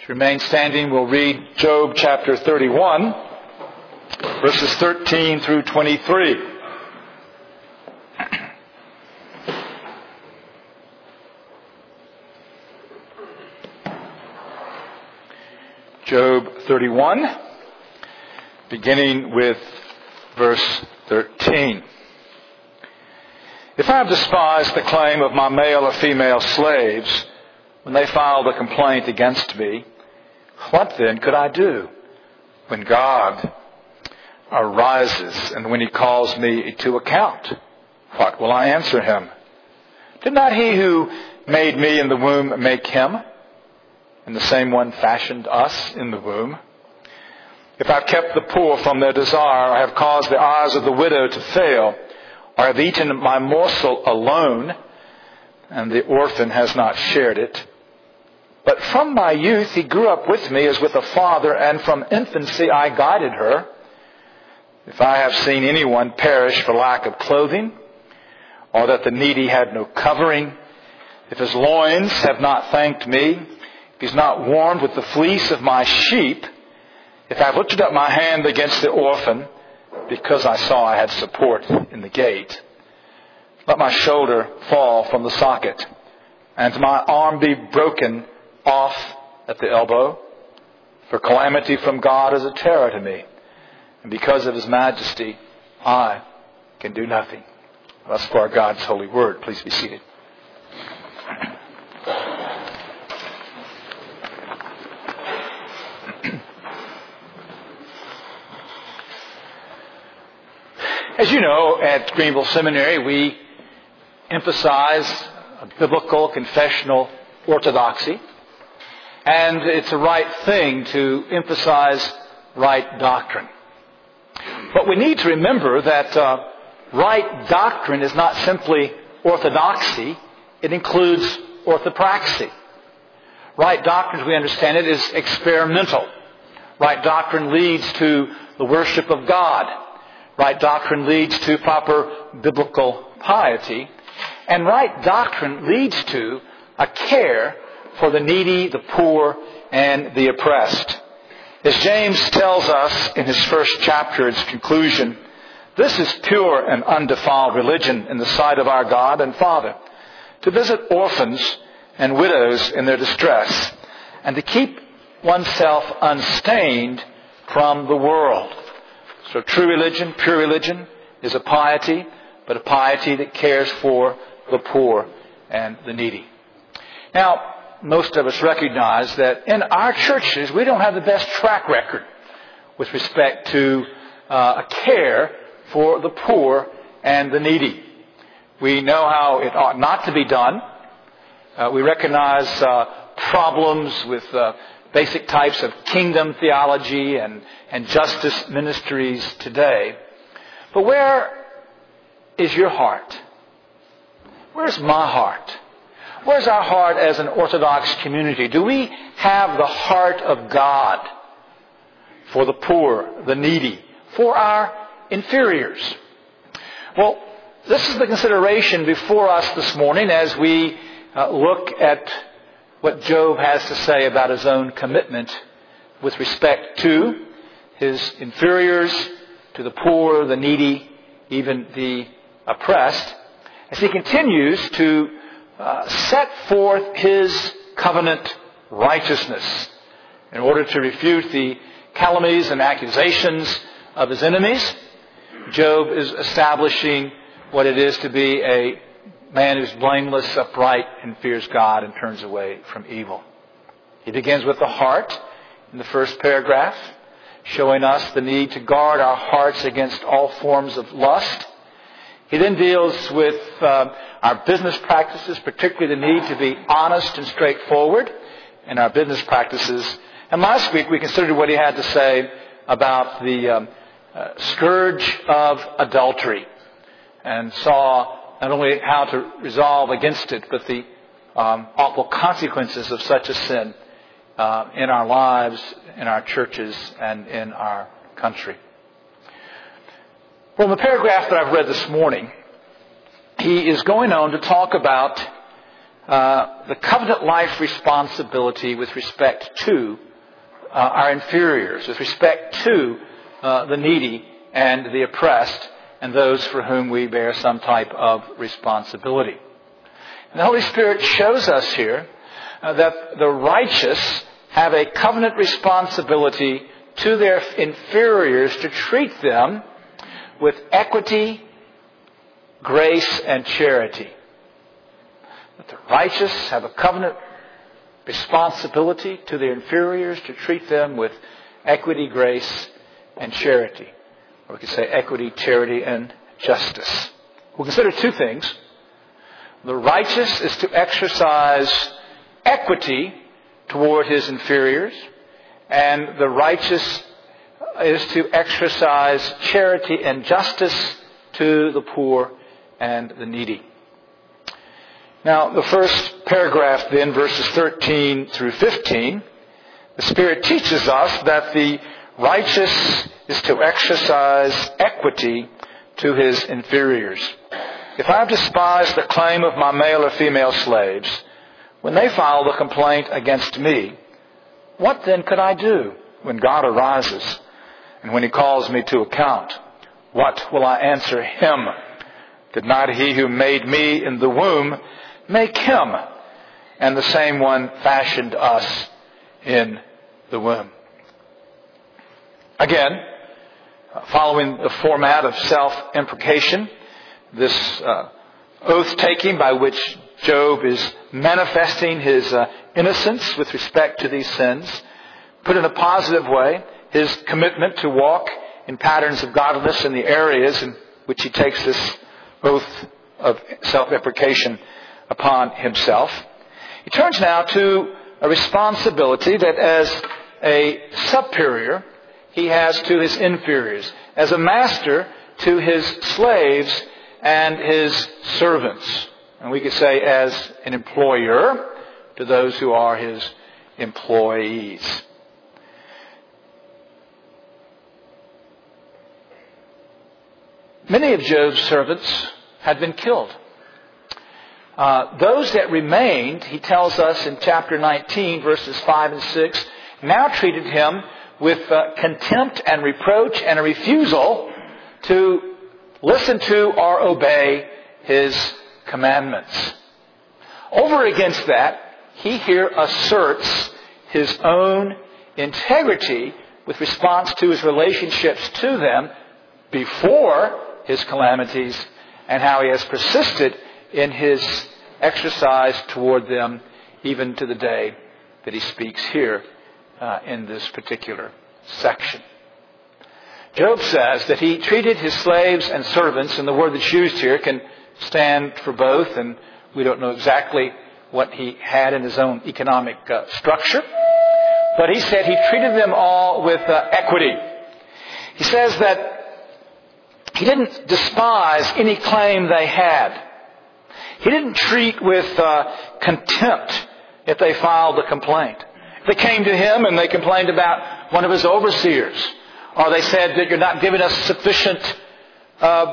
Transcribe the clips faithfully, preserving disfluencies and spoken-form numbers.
If you remain standing, we'll read Job chapter thirty-one, verses thirteen through twenty-three. Job thirty-one, beginning with verse thirteen. If I have despised the claim of my male or female slaves when they filed a complaint against me, what then could I do when God arises and when he calls me to account? What will I answer him? Did not he who made me in the womb make him? And the same one fashioned us in the womb. If I've kept the poor from their desire, I have caused the eyes of the widow to fail, or have eaten my morsel alone, and the orphan has not shared it. But from my youth he grew up with me as with a father, and from infancy I guided her. If I have seen anyone perish for lack of clothing, or that the needy had no covering, if his loins have not thanked me, if he's not warmed with the fleece of my sheep, if I've lifted up my hand against the orphan, because I saw I had support in the gate, let my shoulder fall from the socket, and my arm be broken off at the elbow. For calamity from God is a terror to me, and because of his majesty, I can do nothing. Thus far God's holy word. Please be seated. As you know, at Greenville Seminary, we emphasize a biblical confessional orthodoxy. And it's a right thing to emphasize right doctrine. But we need to remember that uh, right doctrine is not simply orthodoxy. It includes orthopraxy. Right doctrine, as we understand it, is experimental. Right doctrine leads to the worship of God. Right doctrine leads to proper biblical piety. And right doctrine leads to a care for the needy, the poor, and the oppressed. As James tells us in his first chapter, its conclusion, this is pure and undefiled religion in the sight of our God and Father, to visit orphans and widows in their distress, and to keep oneself unstained from the world. So true religion, pure religion, is a piety, but a piety that cares for the poor and the needy. Now, most of us recognize that in our churches, we don't have the best track record with respect to uh, a care for the poor and the needy. We know how it ought not to be done. Uh, we recognize uh, problems with uh, basic types of kingdom theology and, and justice ministries today. But where is your heart? Where's my heart? Where's our heart as an Orthodox community? Do we have the heart of God for the poor, the needy, for our inferiors? Well, this is the consideration before us this morning as we uh, look at what Job has to say about his own commitment with respect to his inferiors, to the poor, the needy, even the oppressed, as he continues to uh, set forth his covenant righteousness in order to refute the calumnies and accusations of his enemies. Job is establishing what it is to be a man who's blameless, upright, and fears God and turns away from evil. He begins with the heart in the first paragraph, showing us the need to guard our hearts against all forms of lust. He then deals with uh, our business practices, particularly the need to be honest and straightforward in our business practices. And last week we considered what he had to say about the um, uh, scourge of adultery, and saw not only how to resolve against it, but the um, awful consequences of such a sin uh, in our lives, in our churches, and in our country. Well, in the paragraph that I've read this morning, he is going on to talk about uh, the covenant life responsibility with respect to uh, our inferiors, with respect to uh, the needy and the oppressed and those for whom we bear some type of responsibility. And the Holy Spirit shows us here uh, that the righteous have a covenant responsibility to their inferiors to treat them with equity, grace, and charity. That the righteous have a covenant responsibility to their inferiors to treat them with equity, grace, and charity. Or we could say equity, charity, and justice. We'll consider two things. The righteous is to exercise equity toward his inferiors, and the righteous is to exercise charity and justice to the poor and the needy. Now, the first paragraph then, verses thirteen through fifteen, the Spirit teaches us that the righteous is to exercise equity to his inferiors. If I have despised the claim of my male or female slaves, when they file the complaint against me, what then could I do when God arises? And when he calls me to account, what will I answer him? Did not he who made me in the womb make him? And the same one fashioned us in the womb. Again, following the format of self-imprecation, this uh, oath-taking by which Job is manifesting his uh, innocence with respect to these sins, put in a positive way, his commitment to walk in patterns of godliness in the areas in which he takes this oath of self-imprecation upon himself. He turns now to a responsibility that as a superior he has to his inferiors, as a master to his slaves and his servants. And we could say as an employer to those who are his employees. Many of Job's servants had been killed. Uh, those that remained, he tells us in chapter nineteen, verses five and six, now treated him with uh, contempt and reproach and a refusal to listen to or obey his commandments. Over against that, he here asserts his own integrity with response to his relationships to them before his calamities and how he has persisted in his exercise toward them even to the day that he speaks here uh, in this particular section. Job says that he treated his slaves and servants, and the word that's used here can stand for both, and we don't know exactly what he had in his own economic uh, structure, but he said he treated them all with uh, equity. He says that he didn't despise any claim they had. He didn't treat with uh, contempt if they filed a complaint. If they came to him and they complained about one of his overseers, or they said that you're not giving us sufficient uh,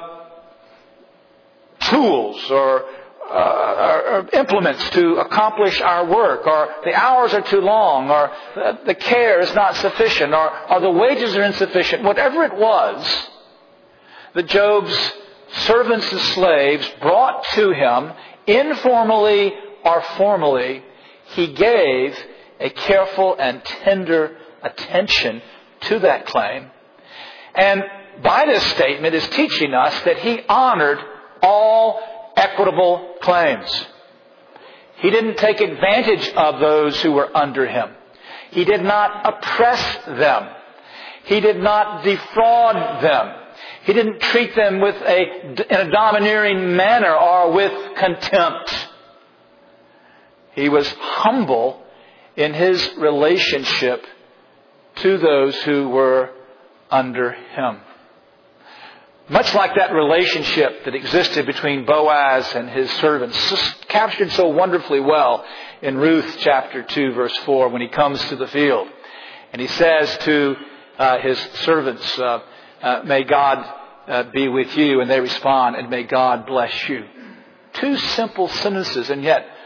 tools or, uh, or implements to accomplish our work, or the hours are too long, or the care is not sufficient, or, or the wages are insufficient, whatever it was that Job's servants and slaves brought to him, informally or formally, he gave a careful and tender attention to that claim. And by this statement is teaching us that he honored all equitable claims. He didn't take advantage of those who were under him. He did not oppress them. He did not defraud them. He didn't treat them with a, in a domineering manner or with contempt. He was humble in his relationship to those who were under him. Much like that relationship that existed between Boaz and his servants, just captured so wonderfully well in Ruth chapter two, verse four, when he comes to the field. And he says to uh, his servants, uh, uh, may God uh, be with you. And they respond, and may God bless you. Two simple sentences, and yet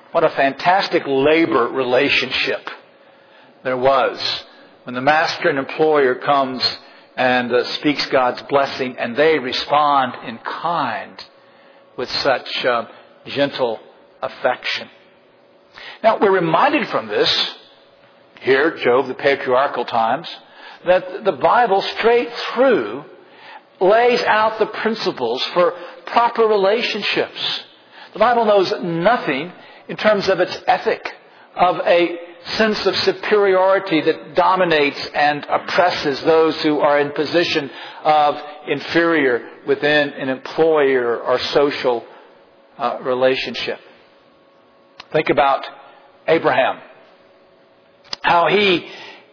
What a fantastic labor relationship there was when the master and employer comes and uh, speaks God's blessing, and they respond in kind with such uh, gentle affection. Now, we're reminded from this, here, Job, the patriarchal times, that the Bible straight through lays out the principles for proper relationships. The Bible knows nothing in terms of its ethic, of a sense of superiority that dominates and oppresses those who are in position of inferior within an employer or social uh, relationship. Think about Abraham. How he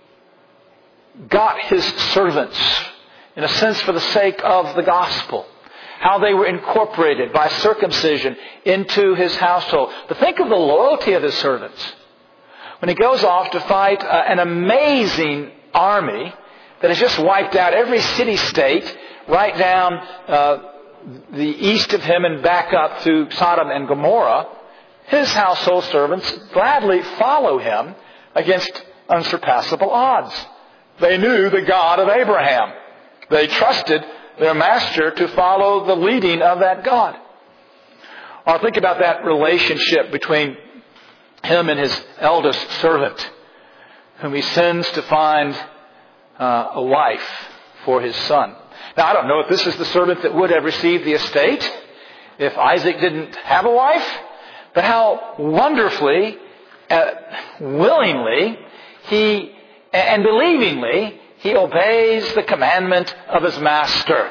got his servants, in a sense, for the sake of the gospel. How they were incorporated by circumcision into his household. But think of the loyalty of his servants. When he goes off to fight uh, an amazing army that has just wiped out every city-state right down uh, the east of him and back up through Sodom and Gomorrah, his household servants gladly follow him against unsurpassable odds. They knew the God of Abraham. They trusted their master to follow the leading of that God. Or think about that relationship between him and his eldest servant, whom he sends to find uh, a wife for his son. Now, I don't know if this is the servant that would have received the estate if Isaac didn't have a wife, but how wonderfully, uh, willingly, he and believingly, he obeys the commandment of his master.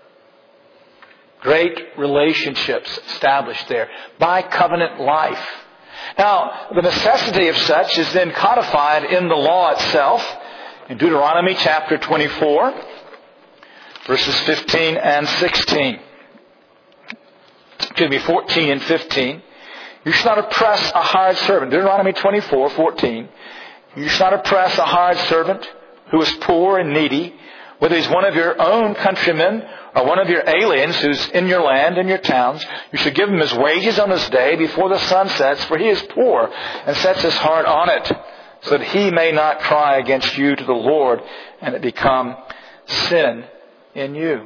Great relationships established there by covenant life. Now, the necessity of such is then codified in the law itself in Deuteronomy chapter twenty-four, verses fifteen and sixteen. Excuse me, fourteen and fifteen. You shall not oppress a hired servant. Deuteronomy twenty-four, fourteen. You shall not oppress a hired servant who is poor and needy, whether he's one of your own countrymen or one of your aliens who's in your land and your towns. You should give him his wages on his day before the sun sets, for he is poor and sets his heart on it, so that he may not cry against you to the Lord and it become sin in you.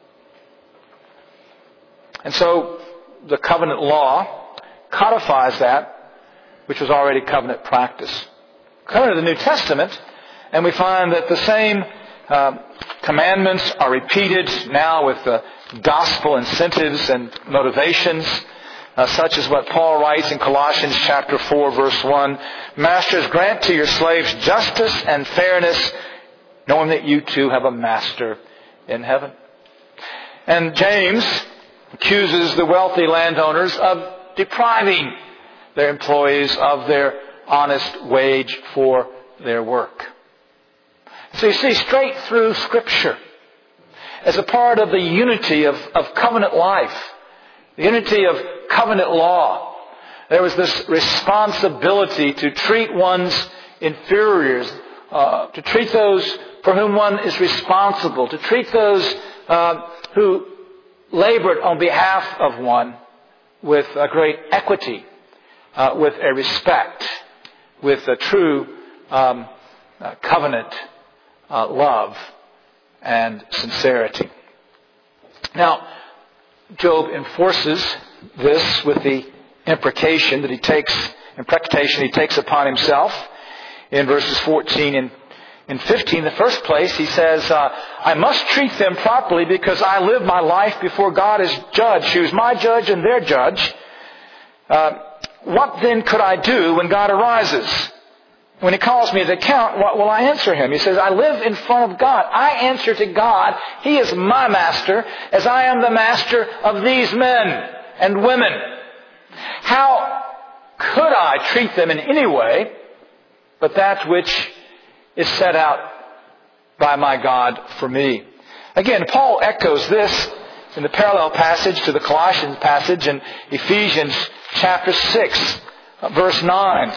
And so the covenant law codifies that which was already covenant practice. Come to the New Testament, and we find that the same uh, commandments are repeated now with uh, gospel incentives and motivations, uh, such as what Paul writes in Colossians chapter four, verse one. Masters, grant to your slaves justice and fairness, knowing that you too have a master in heaven. And James accuses the wealthy landowners of depriving their employees of their honest wage for their work. So you see, straight through Scripture, as a part of the unity of, of covenant life, the unity of covenant law, there was this responsibility to treat one's inferiors, uh, to treat those for whom one is responsible, to treat those uh, who labored on behalf of one with a great equity, uh, with a respect, with a true um, uh, covenant uh, love and sincerity. Now, Job enforces this with the imprecation that he takes, imprecation he takes upon himself in verses fourteen and, and fifteen. In the first place, he says, uh, I must treat them properly because I live my life before God as judge, who's my judge and their judge. Uh, what then could I do when God arises? When he calls me to account, what will I answer him? He says, I live in front of God. I answer to God. He is my master, as I am the master of these men and women. How could I treat them in any way but that which is set out by my God for me? Again, Paul echoes this in the parallel passage to the Colossians passage in Ephesians chapter six, verse nine.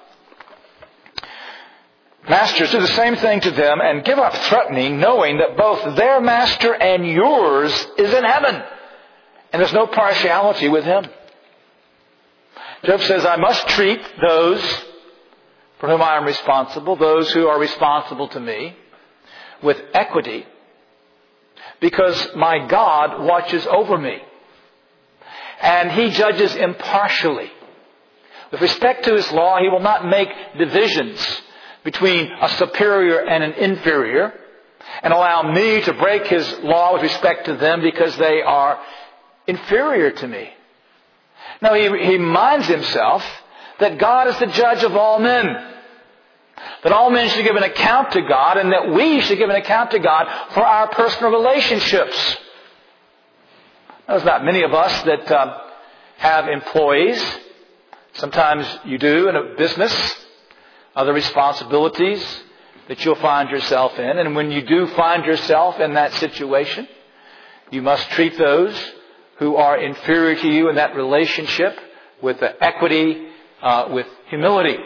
Masters, do the same thing to them and give up threatening, knowing that both their master and yours is in heaven. And there's no partiality with him. Job says, I must treat those for whom I am responsible, those who are responsible to me, with equity, because my God watches over me. And He judges impartially. With respect to His law, He will not make divisions between a superior and an inferior and allow me to break His law with respect to them because they are inferior to me. No, He, he reminds Himself that God is the judge of all men. That all men should give an account to God, and that we should give an account to God for our personal relationships. There's not many of us that uh, have employees. Sometimes you do in a business, other responsibilities that you'll find yourself in. And when you do find yourself in that situation, you must treat those who are inferior to you in that relationship with equity, uh, with humility.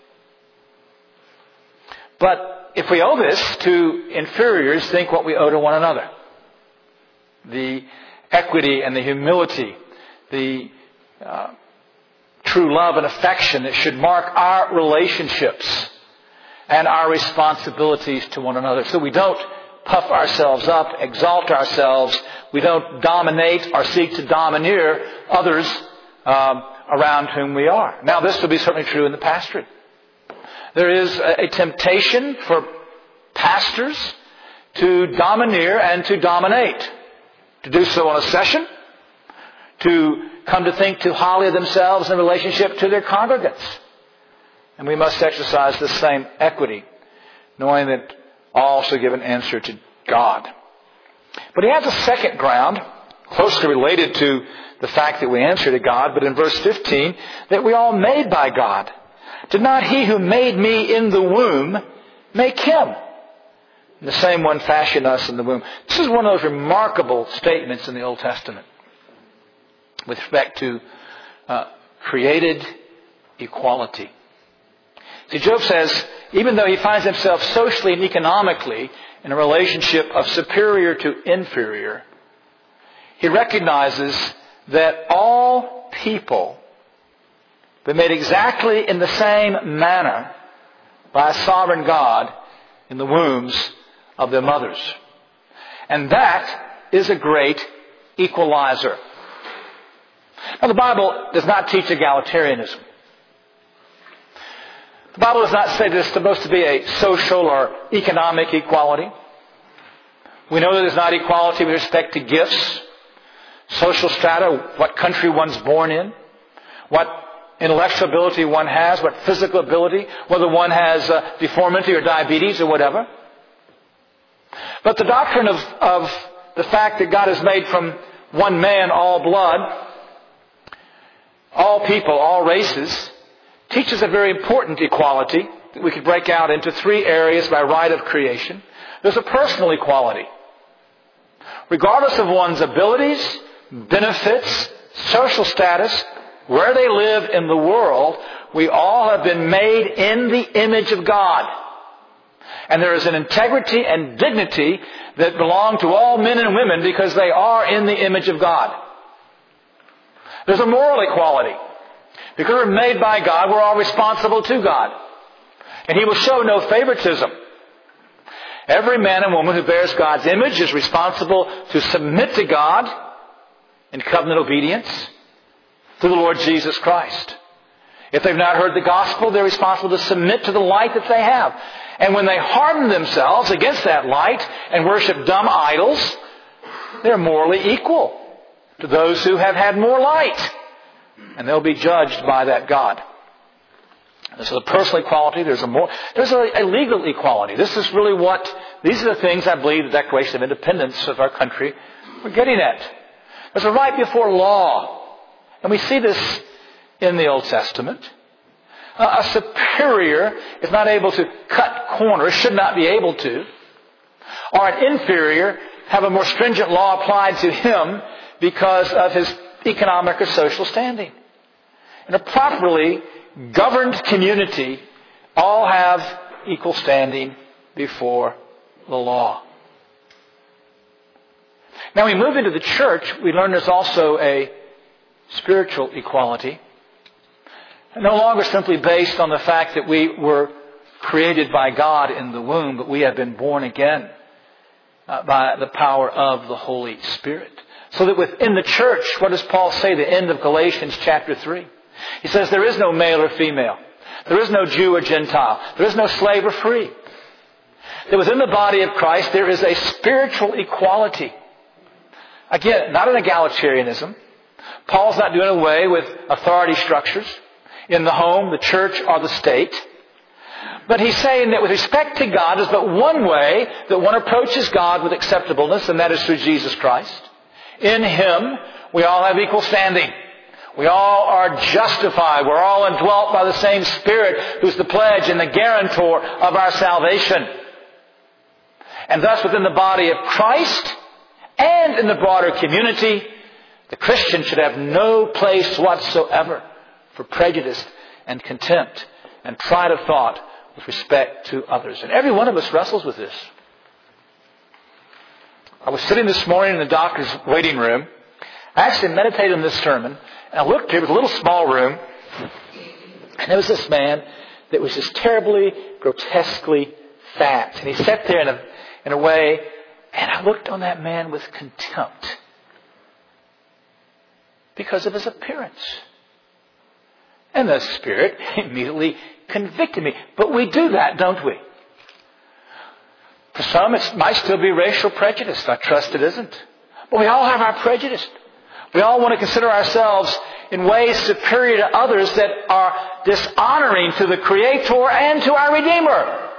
But if we owe this to inferiors, think what we owe to one another. The equity and the humility, the uh, true love and affection that should mark our relationships and our responsibilities to one another. So we don't puff ourselves up, exalt ourselves. We don't dominate or seek to domineer others um, around whom we are. Now, this will be certainly true in the pastorate. There is a, a temptation for pastors to domineer and to dominate. To do so on a session, to come to think too highly of themselves in relationship to their congregants. And we must exercise the same equity, knowing that all shall give an answer to God. But he has a second ground, closely related to the fact that we answer to God, but in verse fifteen, that we all made by God. Did not He who made me in the womb make him? And the same one fashioned us in the womb. This is one of those remarkable statements in the Old Testament with respect to uh, created equality. See, Job says, even though he finds himself socially and economically in a relationship of superior to inferior, he recognizes that all people were made exactly in the same manner by a sovereign God in the wombs of their mothers. And that is a great equalizer. Now, the Bible does not teach egalitarianism. The Bible does not say there's supposed to be a social or economic equality. We know that there's not equality with respect to gifts, social strata, what country one's born in, what intellectual ability one has, what physical ability, whether one has uh, deformity or diabetes or whatever. But the doctrine of, of the fact that God has made from one man all blood, all people, all races, teaches a very important equality that we could break out into three areas by right of creation. There's a personal equality. Regardless of one's abilities, benefits, social status, where they live in the world, we all have been made in the image of God. And there is an integrity and dignity that belong to all men and women because they are in the image of God. There's a moral equality. Because we're made by God, we're all responsible to God. And He will show no favoritism. Every man and woman who bears God's image is responsible to submit to God in covenant obedience through the Lord Jesus Christ. If they've not heard the gospel, they're responsible to submit to the light that they have. And when they harden themselves against that light and worship dumb idols, they're morally equal to those who have had more light. And they'll be judged by that God. This is a personal equality. There's a more, there's a, a legal equality. This is really what, these are the things I believe the Declaration of Independence of our country we're getting at. There's a right before law. And we see this in the Old Testament. Uh, a superior is not able to cut corners, should not be able to. Or an inferior have a more stringent law applied to him because of his economic or social standing. In a properly governed community, all have equal standing before the law. Now we move into the church, we learn there's also a spiritual equality. No longer simply based on the fact that we were created by God in the womb, but we have been born again uh, by the power of the Holy Spirit. So that within the church, what does Paul say at the end of Galatians chapter three? He says there is no male or female. There is no Jew or Gentile. There is no slave or free. That within the body of Christ there is a spiritual equality. Again, not an egalitarianism. Paul's not doing away with authority structures in the home, the church, or the state. But he's saying that with respect to God, there's but one way that one approaches God with acceptableness, and that is through Jesus Christ. In Him, we all have equal standing. We all are justified. We're all indwelt by the same Spirit who's the pledge and the guarantor of our salvation. And thus within the body of Christ and in the broader community, the Christian should have no place whatsoever for prejudice and contempt and pride of thought with respect to others. And every one of us wrestles with this. I was sitting this morning in the doctor's waiting room. I actually meditated on this sermon. And I looked here. It was a little small room. And there was this man that was just terribly, grotesquely fat. And he sat there in a, in a way, and I looked on that man with contempt because of his appearance. And the Spirit immediately convicted me. But we do that, don't we? For some, it might still be racial prejudice. I trust it isn't. But we all have our prejudice. We all want to consider ourselves in ways superior to others that are dishonoring to the Creator and to our Redeemer.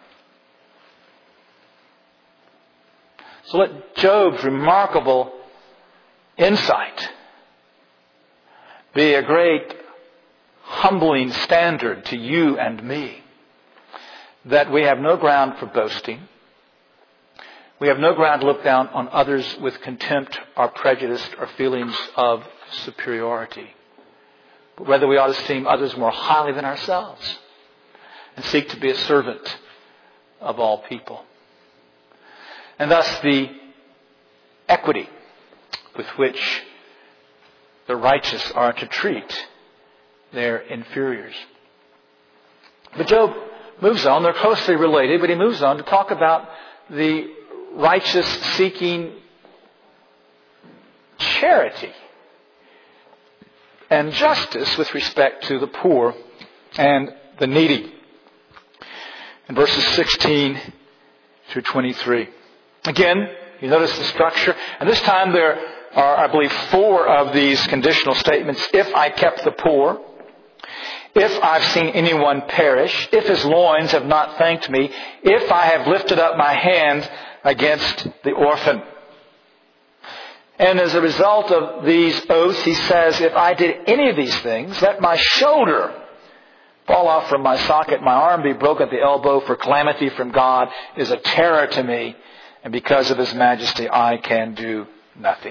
So let Job's remarkable insight be a great humbling standard to you and me, that we have no ground for boasting. We have no ground to look down on others with contempt or prejudice or feelings of superiority. But rather we ought to esteem others more highly than ourselves and seek to be a servant of all people. And thus the equity with which the righteous are to treat their inferiors. But Job moves on. They're closely related, but he moves on to talk about the righteous seeking charity and justice with respect to the poor and the needy. In verses sixteen through twenty-three. Again, you notice the structure. And this time there are, I believe, four of these conditional statements. If I kept the poor. If I've seen anyone perish. If his loins have not thanked me. If I have lifted up my hand against the orphan. And as a result of these oaths, he says, if I did any of these things, let my shoulder fall off from my socket, my arm be broken at the elbow, for calamity from God is a terror to me, and because of His majesty I can do nothing.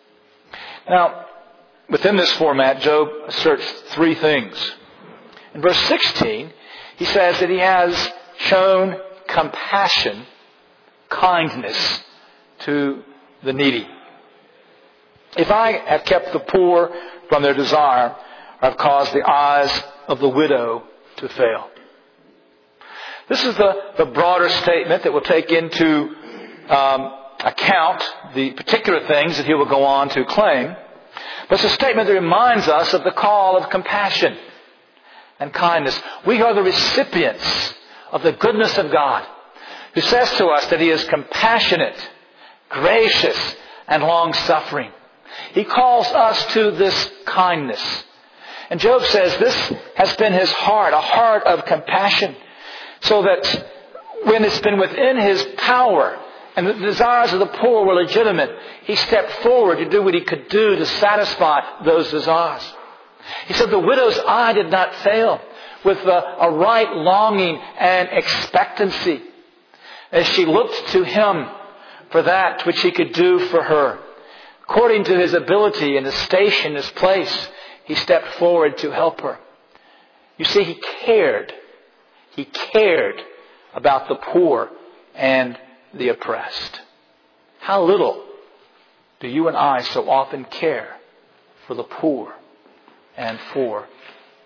Now, within this format, Job asserts three things. In verse sixteen, he says that he has shown compassion, kindness to the needy. If I have kept the poor from their desire, I've caused the eyes of the widow to fail. This is the, the broader statement that will take into um, account the particular things that he will go on to claim. But it's a statement that reminds us of the call of compassion and kindness. We are the recipients of the goodness of God, who says to us that He is compassionate, gracious, and long-suffering. He calls us to this kindness. And Job says this has been his heart, a heart of compassion, so that when it's been within his power and the desires of the poor were legitimate, he stepped forward to do what he could do to satisfy those desires. He said the widow's eye did not fail with a, a right longing and expectancy as she looked to him for that which he could do for her. According to his ability and his station, his place, he stepped forward to help her. You see, he cared. He cared about the poor and the oppressed. How little do you and I so often care for the poor and for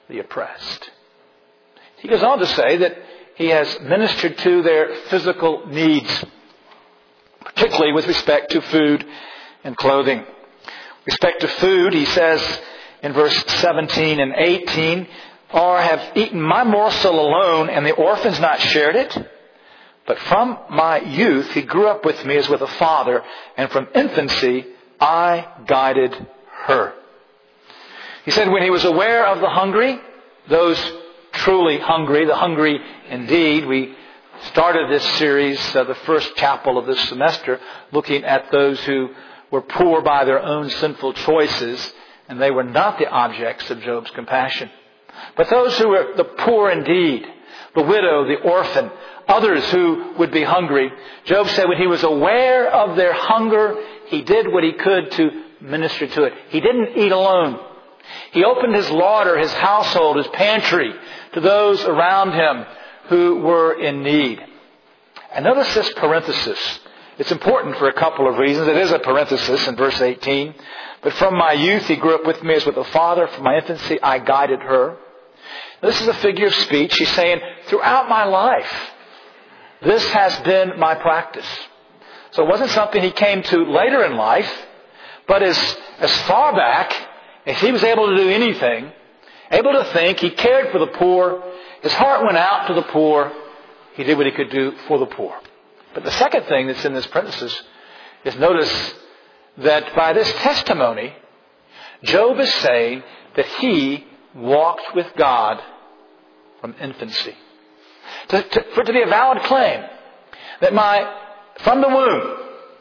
the oppressed. He goes on to say that he has ministered to their physical needs, particularly with respect to food and clothing. With respect to food, he says in verse seventeen and eighteen, or have eaten my morsel alone, and the orphans not shared it? But from my youth he grew up with me as with a father, and from infancy I guided her. He said when he was aware of the hungry, those truly hungry, the hungry indeed. We started this series, uh, the first chapel of this semester, looking at those who were poor by their own sinful choices, and they were not the objects of Job's compassion. But those who were the poor indeed, the widow, the orphan, others who would be hungry. Job said when he was aware of their hunger, he did what he could to minister to it. He didn't eat alone. He opened his larder, his household, his pantry to those around him who were in need. And notice this parenthesis. It's important for a couple of reasons. It is a parenthesis in verse eighteen. But from my youth he grew up with me as with a father. From my infancy I guided her. This is a figure of speech. He's saying, throughout my life, this has been my practice. So it wasn't something he came to later in life, but as, as far back as he was able to do anything, able to think, he cared for the poor, his heart went out to the poor, he did what he could do for the poor. But the second thing that's in this parenthesis is notice that by this testimony, Job is saying that he walked with God from infancy. To, to, for it to be a valid claim that my, from the womb,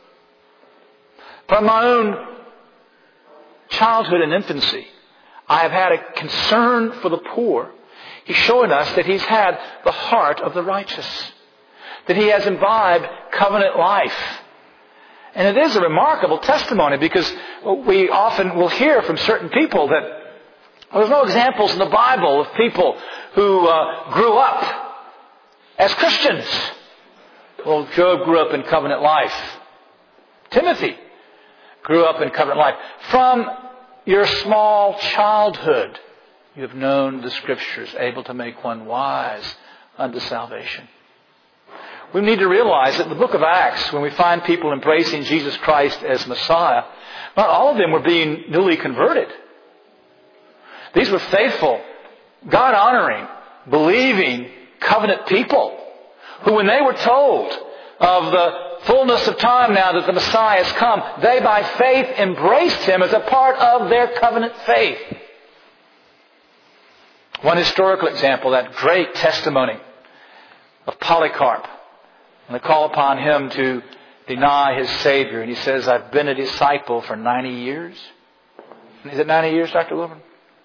from my own childhood and infancy, I have had a concern for the poor. He's showing us that he's had the heart of the righteous, that he has imbibed covenant life. And it is a remarkable testimony because we often will hear from certain people that well, there's no examples in the Bible of people who uh, grew up as Christians. Well, Job grew up in covenant life. Timothy grew up in covenant life. From your small childhood, you have known the Scriptures, able to make one wise unto salvation. We need to realize that in the book of Acts, when we find people embracing Jesus Christ as Messiah, not all of them were being newly converted. These were faithful, God-honoring, believing, covenant people who, when they were told of the fullness of time now that the Messiah has come, they by faith embraced Him as a part of their covenant faith. One historical example, that great testimony of Polycarp. And they call upon him to deny his Savior. And he says, I've been a disciple for ninety years. Is it ninety years, Doctor Wilburn?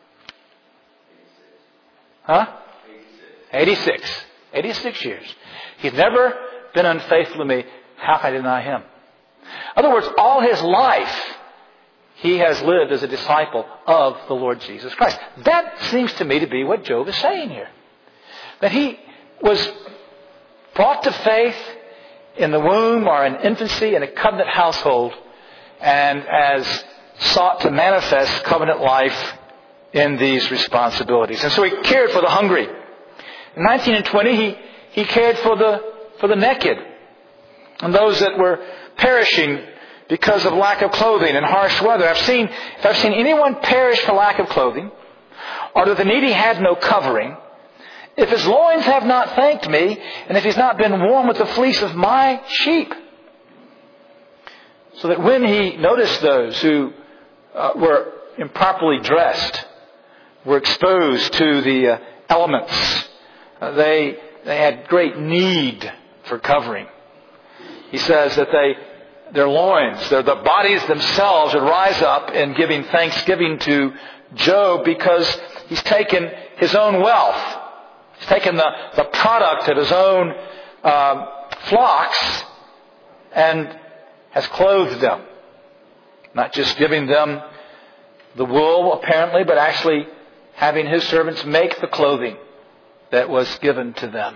Huh? eighty-six. eighty-six years. He's never been unfaithful to me. How can I deny Him? In other words, all his life, he has lived as a disciple of the Lord Jesus Christ. That seems to me to be what Job is saying here. That he was brought to faith in the womb or in infancy in a covenant household and has sought to manifest covenant life in these responsibilities. And so he cared for the hungry. In nineteen and twenty, he, he cared for the, for the naked and those that were perishing because of lack of clothing and harsh weather. I've seen, if I've seen anyone perish for lack of clothing, or that the needy had no covering, if his loins have not thanked me, and if he's not been warm with the fleece of my sheep. So that when he noticed those who uh, were improperly dressed, were exposed to the uh, elements, uh, they they had great need for covering. He says that they, their loins, their, the bodies themselves would rise up in giving thanksgiving to Job because he's taken his own wealth. He's taken the, the product of his own uh, flocks and has clothed them. Not just giving them the wool, apparently, but actually having his servants make the clothing that was given to them.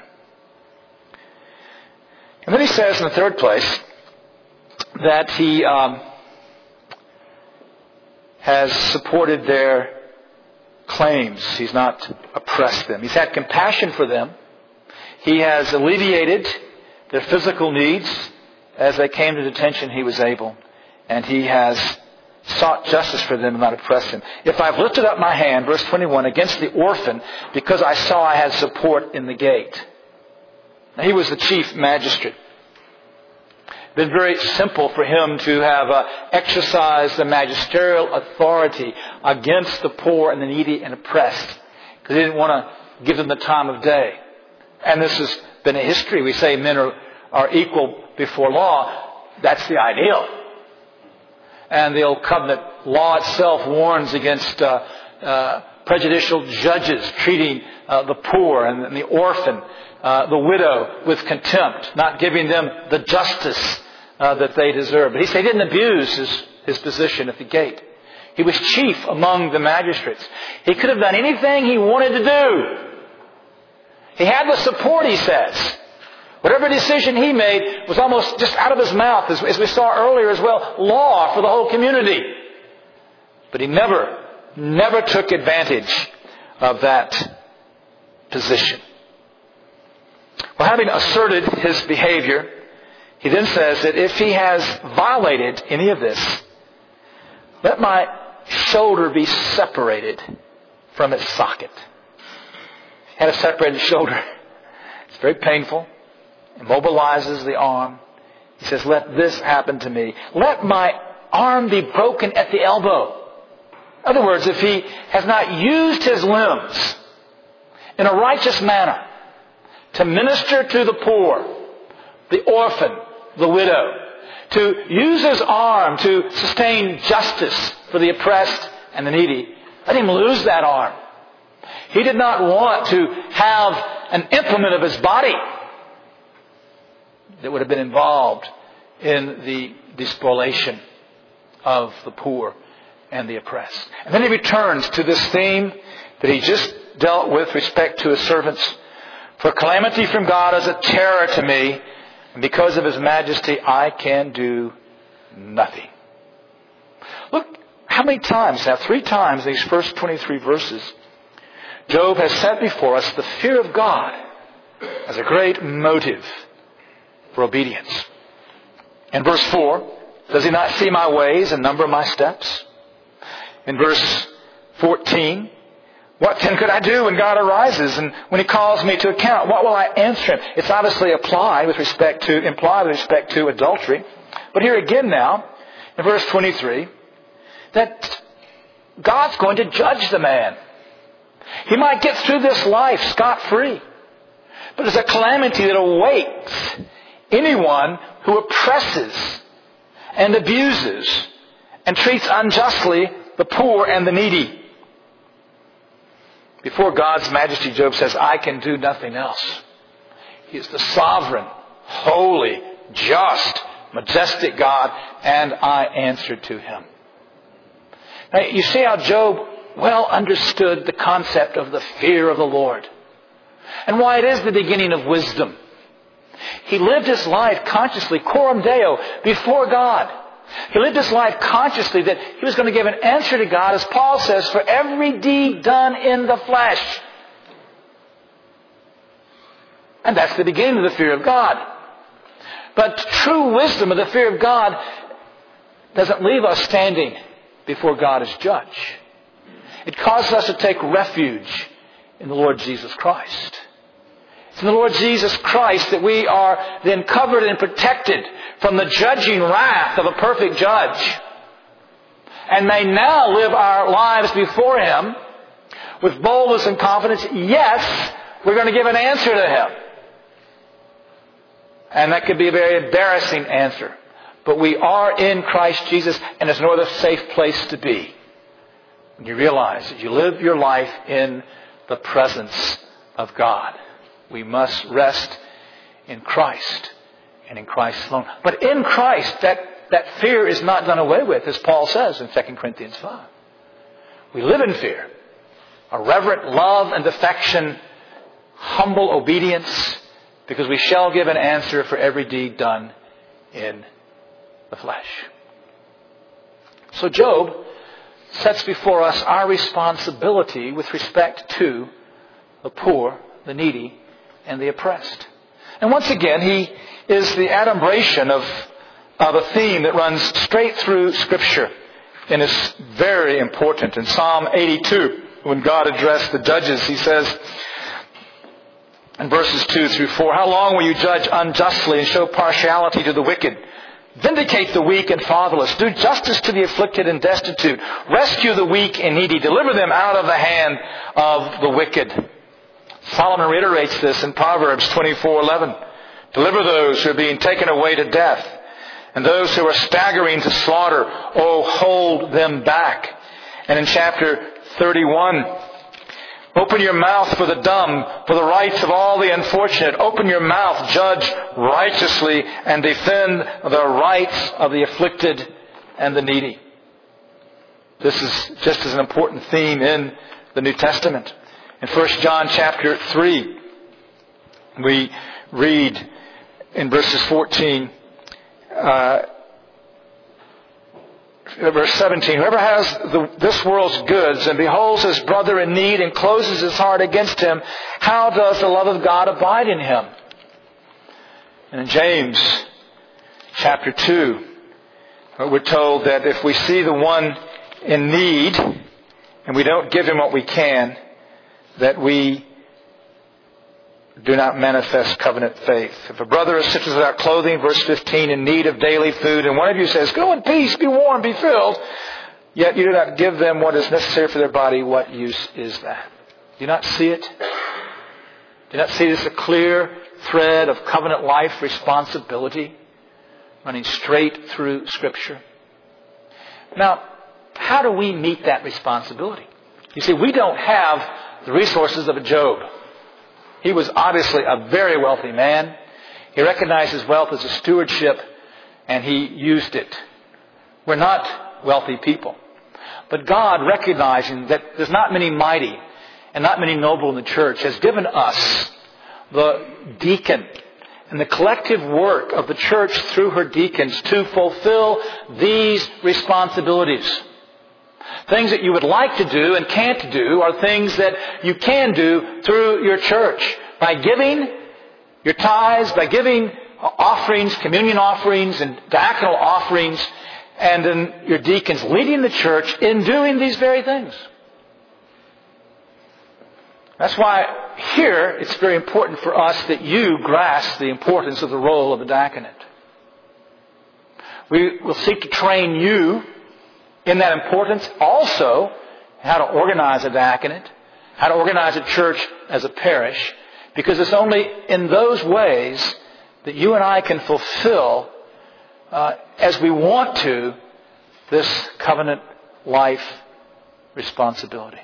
And then he says in the third place that he um, has supported their claims. He's not oppressed them. He's had compassion for them. He has alleviated their physical needs. As they came to detention, He was able. And He has sought justice for them and not oppressed them. If I've lifted up my hand, verse twenty-one, against the orphan, because I saw I had support in the gate. Now, he was the chief magistrate. It had been very simple for him to have uh, exercised the magisterial authority against the poor and the needy and oppressed, because he didn't want to give them the time of day. And this has been a history. We say men are, are equal before law. That's the ideal. And the Old Covenant law itself warns against uh, uh, prejudicial judges treating uh, the poor and, and the orphan, uh, the widow with contempt, not giving them the justice uh, that they deserve. But he said he didn't abuse his, his position at the gate. He was chief among the magistrates. He could have done anything he wanted to do. He had the support, he says. Whatever decision he made was almost just out of his mouth, as, as we saw earlier as well, law for the whole community. But he never, never took advantage of that position. Well, having asserted his behavior, he then says that if he has violated any of this, let my shoulder be separated from its socket. He had a separated shoulder. It's very painful. Immobilizes the arm. He says, let this happen to me. Let my arm be broken at the elbow. In other words, if he has not used his limbs in a righteous manner to minister to the poor, the orphan, the widow, to use his arm to sustain justice for the oppressed and the needy, let him lose that arm. He did not want to have an implement of his body that would have been involved in the despoliation of the poor and the oppressed. And then he returns to this theme that he just dealt with respect to his servants. For calamity from God is a terror to me, and because of His majesty I can do nothing. Look how many times now, three times in these first twenty-three verses, Job has set before us the fear of God as a great motive for obedience. In verse four, does he not see my ways and number my steps? In verse fourteen, what then could I do when God arises and when He calls me to account? What will I answer Him? It's obviously applied with respect to, implied with respect to adultery. But here again now, in verse twenty-three, that God's going to judge the man. He might get through this life scot-free, but there's a calamity that awaits anyone who oppresses and abuses and treats unjustly the poor and the needy. Before God's majesty, Job says, I can do nothing else. He is the sovereign, holy, just, majestic God, and I answered to Him. Now, you see how Job well understood the concept of the fear of the Lord and why it is the beginning of wisdom. He lived his life consciously, coram Deo, before God. He lived his life consciously that he was going to give an answer to God, as Paul says, for every deed done in the flesh. And that's the beginning of the fear of God. But true wisdom of the fear of God doesn't leave us standing before God as judge. It causes us to take refuge in the Lord Jesus Christ. It's in the Lord Jesus Christ that we are then covered and protected from the judging wrath of a perfect judge, and may now live our lives before Him with boldness and confidence. Yes, we're going to give an answer to Him. And that could be a very embarrassing answer. But we are in Christ Jesus, and there's no other safe place to be. When you realize that you live your life in the presence of God. We must rest in Christ and in Christ alone. But in Christ, that, that fear is not done away with, as Paul says in Second Corinthians five. We live in fear. A reverent love and affection, humble obedience, because we shall give an answer for every deed done in the flesh. So Job sets before us our responsibility with respect to the poor, the needy, and the oppressed. And once again, he is the adumbration of, of a theme that runs straight through Scripture and is very important. In Psalm eighty-two, when God addressed the judges, he says in verses two through four, "How long will you judge unjustly and show partiality to the wicked? Vindicate the weak and fatherless. Do justice to the afflicted and destitute. Rescue the weak and needy. Deliver them out of the hand of the wicked." Solomon reiterates this in Proverbs twenty-four eleven. "Deliver those who are being taken away to death, and those who are staggering to slaughter, oh, hold them back." And in chapter thirty-one, "Open your mouth for the dumb, for the rights of all the unfortunate. Open your mouth, judge righteously, and defend the rights of the afflicted and the needy." This is just as an important theme in the New Testament. In First John chapter three, we read in verses fourteen, uh, verse seventeen, "Whoever has the, this world's goods and beholds his brother in need and closes his heart against him, how does the love of God abide in him?" And in James chapter two, we're told that if we see the one in need and we don't give him what we can, that we do not manifest covenant faith. If a brother or sister is without clothing, verse fifteen, in need of daily food, and one of you says, "Go in peace, be warm, be filled," yet you do not give them what is necessary for their body, what use is that? Do you not see it? Do you not see this a clear thread of covenant life responsibility running straight through Scripture? Now, how do we meet that responsibility? You see, we don't have the resources of a Job. He was obviously a very wealthy man. He recognized his wealth as a stewardship, and he used it. We're not wealthy people. But God, recognizing that there's not many mighty and not many noble in the church, has given us the deacon and the collective work of the church through her deacons to fulfill these responsibilities. Things that you would like to do and can't do are things that you can do through your church. By giving your tithes, by giving offerings, communion offerings and diaconal offerings, and then your deacons leading the church in doing these very things. That's why here it's very important for us that you grasp the importance of the role of the diaconate. We will seek to train you in that importance, also how to organize a diaconate, how to organize a church as a parish, because it's only in those ways that you and I can fulfill, uh, as we want to, this covenant life responsibility.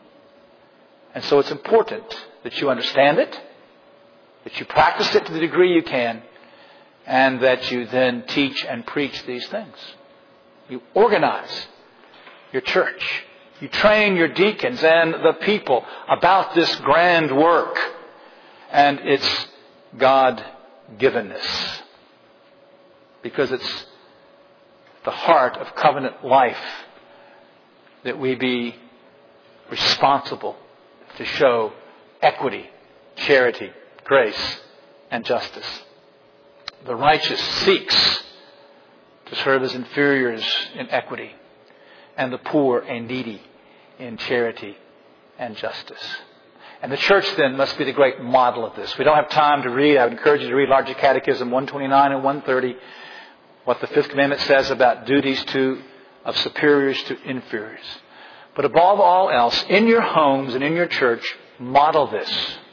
And so it's important that you understand it, that you practice it to the degree you can, and that you then teach and preach these things. You organize your church. You train your deacons and the people about this grand work and its God-givenness. Because it's the heart of covenant life that we be responsible to show equity, charity, grace, and justice. The righteous seeks to serve as inferiors in equity, and the poor and needy in charity and justice. And the church then must be the great model of this. We don't have time to read. I would encourage you to read Larger Catechism one twenty-nine and one thirty, what the Fifth Commandment says about duties to of superiors to inferiors. But above all else, in your homes and in your church, model this.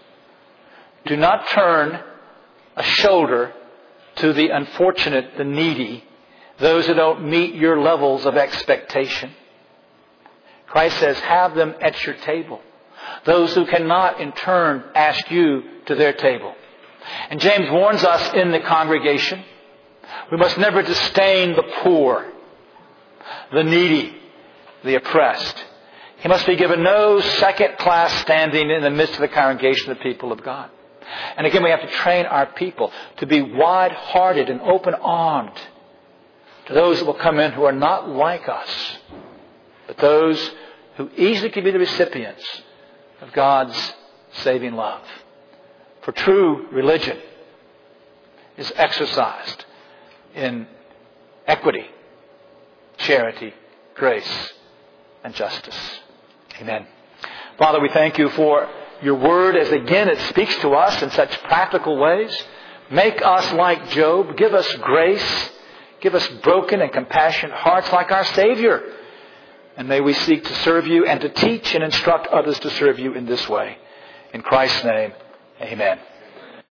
Do not turn a shoulder to the unfortunate, the needy, those who don't meet your levels of expectation. Christ says, have them at your table. Those who cannot, in turn, ask you to their table. And James warns us in the congregation, we must never disdain the poor, the needy, the oppressed. He must be given no second-class standing in the midst of the congregation of the people of God. And again, we have to train our people to be wide-hearted and open-armed to those that will come in who are not like us. but those who easily can be the recipients of God's saving love. For true religion is exercised in equity, charity, grace, and justice. Amen. Father, we thank you for your word as again it speaks to us in such practical ways. Make us like Job. Give us grace. Give us broken and compassionate hearts like our Savior. And may we seek to serve you and to teach and instruct others to serve you in this way. In Christ's name, amen.